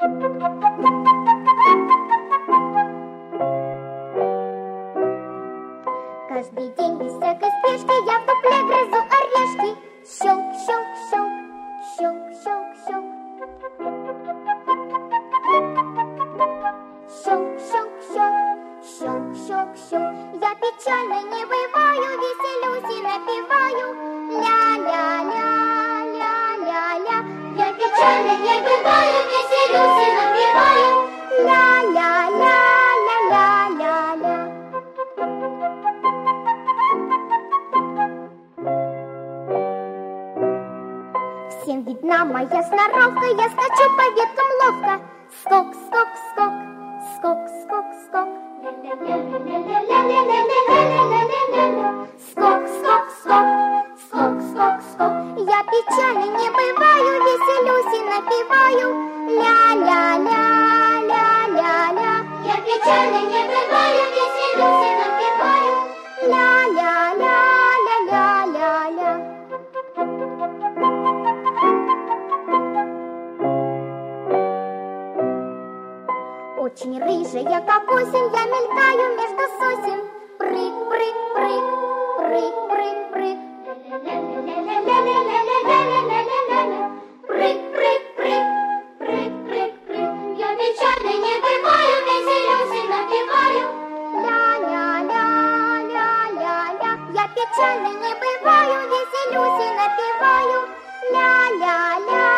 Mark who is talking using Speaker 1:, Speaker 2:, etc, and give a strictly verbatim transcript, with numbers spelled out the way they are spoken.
Speaker 1: Каждый день без всякой спешки я в дупле грызу орешки. Щелк, щелк, щелк, щелк, щелк, щелк. Щелк, щелк, щелк, щелк, щелк, щелк. Я печально не бываю, веселюсь и напеваю. Ля-ля-ля, ля-ля-ля. Я печально не бываю, веселюсь и напеваю. Ля-ля-ля, ля-ля-ля-ля. Всем видна моя сноровка, я скачу по веткам ловко. Скок, скок, скок, скок, скок, скок. Скок, скок, скок, скок, скок, скок. Я печали не бываю, веселюсь и напеваю. Ля-ля-ля, ля-ля-ля. Я печали не бываю, веселюсь и напеваю. Ля-ля-ля, ля-ля-ля-ля. Очень рыжая, как осень, я мелькаю между сосен. Прыг, прыг, прыг, прыг, прыг, прыг. Прыг, прыг, прыг, прыг, прыг, прыг. Я печально не бываю, веселюсь и напеваю. Ля-ля-ля, ля-ля-ля. Я печально не бываю, веселюсь и напеваю. Ля-ля-ля.